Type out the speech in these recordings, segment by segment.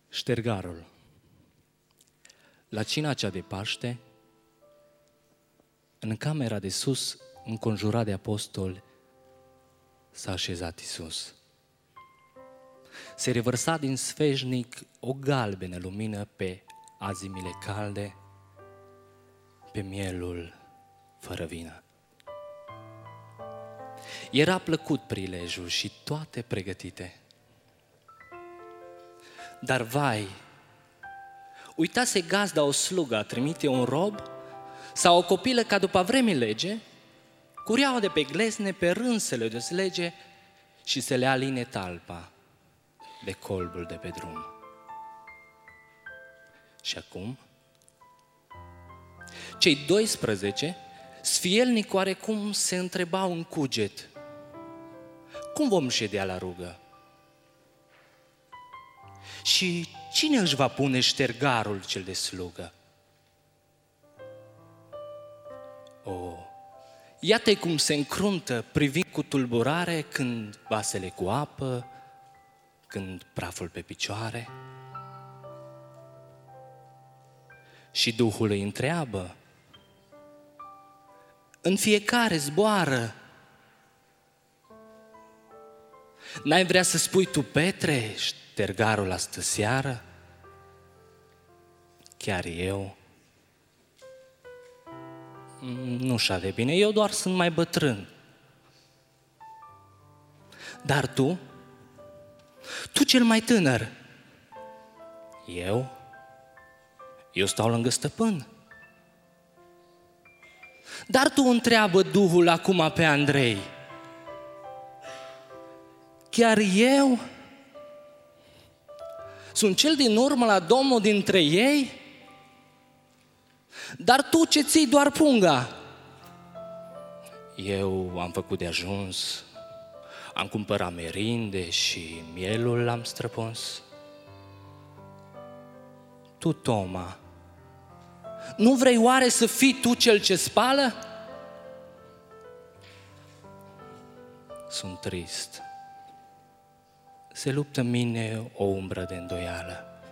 Ștergarul. La cina cea de Paște, în camera de sus, înconjurat de apostoli, s-a așezat Iisus. Se revărsa din sfeșnic o galbenă lumină pe azimile calde, pe mielul fără vină. Era plăcut prilejul și toate pregătite. Dar vai, uitase gazda o slugă a trimite un rob sau o copilă ca după vreme lege, cureau de pe glezne pe rânsele de slege și se le aline talpa de colbul de pe drum. Și acum, cei 12, sfielnic oarecum se întrebau în cuget: cum vom ședea la rugă? Și cine își va pune ștergarul cel de slugă? O, iată-i cum se încruntă privind cu tulburare când vasele cu apă, când praful pe picioare. Și Duhul îi întreabă: în fiecare zboară. N-ai vrea să spui tu, Petre, ștergarul astă seară? Chiar eu? Nu șa de bine, eu doar sunt mai bătrân. Dar tu cel mai tânăr. Eu stau lângă stăpân. Dar tu, întreabă Duhul acum pe Andrei: chiar eu sunt cel din urmă la Domnul dintre ei? Dar tu ce ții doar punga? Eu am făcut de ajuns, am cumpărat merinde și mielul l-am străpuns. Tu, Toma, nu vrei oare să fii tu cel ce spală? Sunt trist. Se luptă în mine o umbră de îndoială.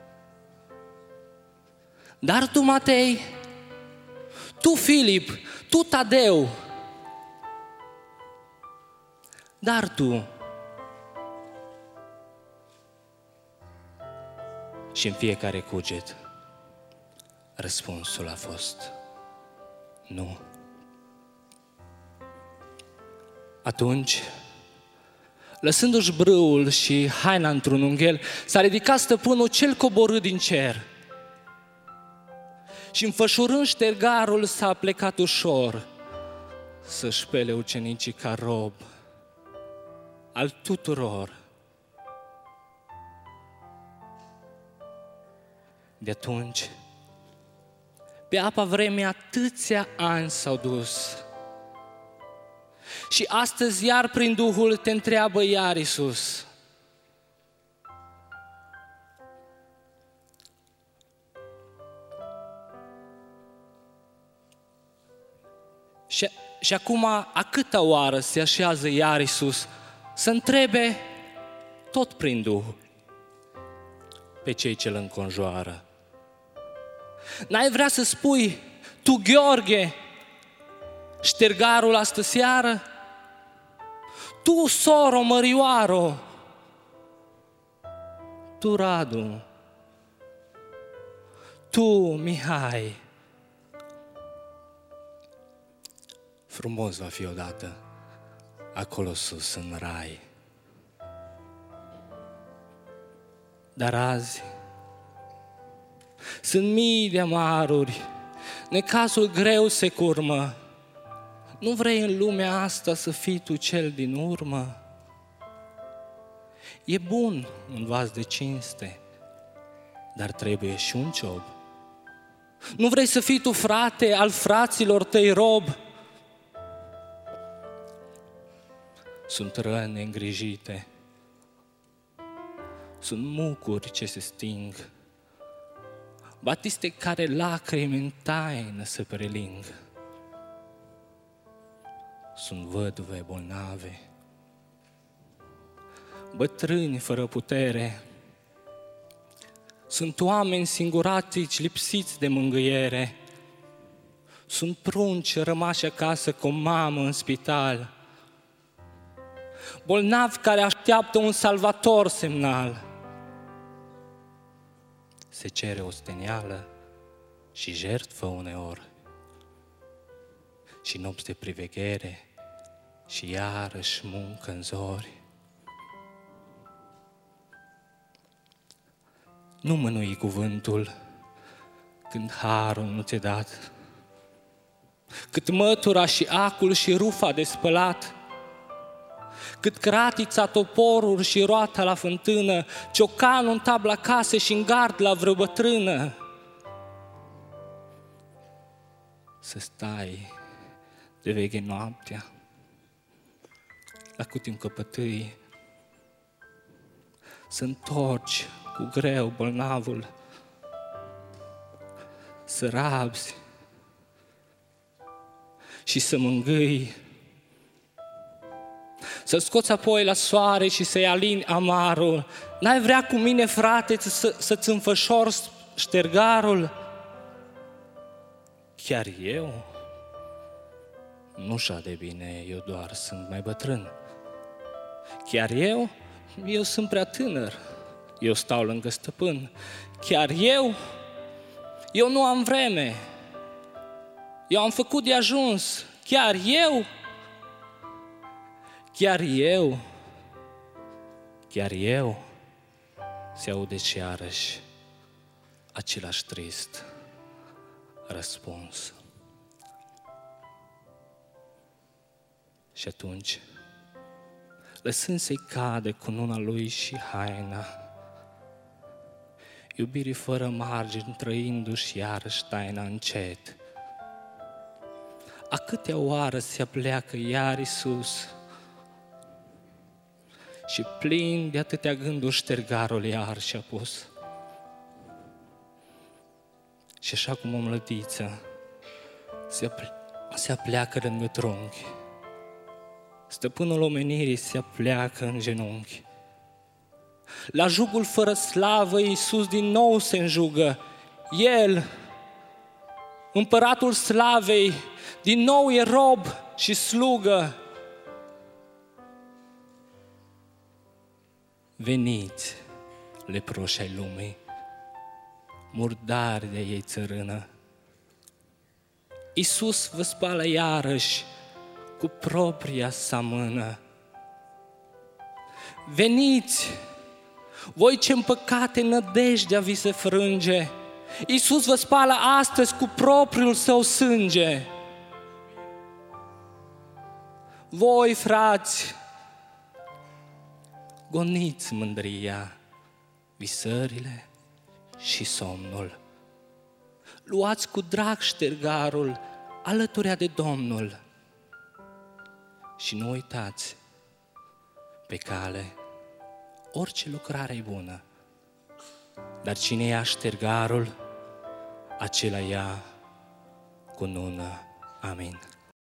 Dar tu, Matei, tu, Filip, tu, Tadeu, dar tu. Și în fiecare cuget răspunsul a fost nu. Atunci, lăsându-și brâul și haina într-un unghel, s-a ridicat stăpânul cel coborât din cer și, înfășurând ștergarul, s-a plecat ușor să-și spele ucenicii ca rob al tuturor. De atunci, pe apa vremii atâția ani s-au dus și astăzi iar prin Duhul te întreabă iar Iisus: și acum a câta oară se așează iar Iisus să întrebe tot prin Duh pe cei ce îl înconjoară? N-ai vrea să spui tu, Gheorghe, ștergarul astă seară? Tu, soro Mărioaro, tu, Radu, tu, Mihai. Frumos va fi odată acolo sus în rai. Dar azi sunt mii de amaruri, necazul greu se curmă. Nu vrei în lumea asta să fii tu cel din urmă? E bun un vas de cinste, dar trebuie și un ciob. Nu vrei să fii tu, frate, al fraților tăi rob? Sunt răni îngrijite, sunt mucuri ce se sting, batiste care lacrimi în taină se preling. Sunt văduve bolnave, bătrâni fără putere, Sunt oameni singuratici, lipsiți de mângâiere. Sunt prunci rămași acasă cu o mamă în spital. Bolnavi care așteaptă un salvator semnal. Se cere ostenială și jertfă uneori. Și nopți de priveghere și iarăși muncă în zori. Nu mânui cuvântul când harul nu ți-e dat. Cât mătura și acul și rufa de spălat, cât cratița, toporul și roata la fântână, ciocanul în tabla case și în gard la vreo bătrână. Să stai de veche noaptea la cutim căpătâi, să întorci cu greu bolnavul, să rabzi și să mângâi, să scoți apoi la soare și să-i alini amarul. N-ai vrea cu mine, frate, să-ți înfășor ștergarul? Chiar eu? Nu așa de bine, eu doar sunt mai bătrân. Chiar eu? Eu sunt prea tânăr. Eu stau lângă stăpân. Chiar eu? Eu nu am vreme. Eu am făcut de ajuns. Chiar eu? Chiar eu? Chiar eu? Se aude și iarăși același trist răspuns. Și atunci, lăsând să-i cadă cununa lui și haina, iubirii fără margini, trăindu-și iarăși taina încet, a câtea oară se apleacă iar Iisus și plin de atâtea gânduri ștergarul iar și-a pus. Și așa cum o mlădiță se apleacă lângă trunchi, stăpânul omenirii se apleacă în genunchi. La jugul fără slavă Iisus din nou se înjugă. El, împăratul slavei, din nou e rob și slugă. Veniți, leproși ai lumii, murdari de ei țărână. Iisus vă spală iarăși cu propria sa mână. Veniți, voi ce în păcate nădejdea vi se frânge, Iisus vă spală astăzi cu propriul său sânge. Voi, frați, goniți mândria, visările și somnul. Luați cu drag ștergarul alăturea de Domnul. Și nu uitați, pe cale orice lucrare e bună, dar cine ia ștergarul, acela ia cunună. Amin.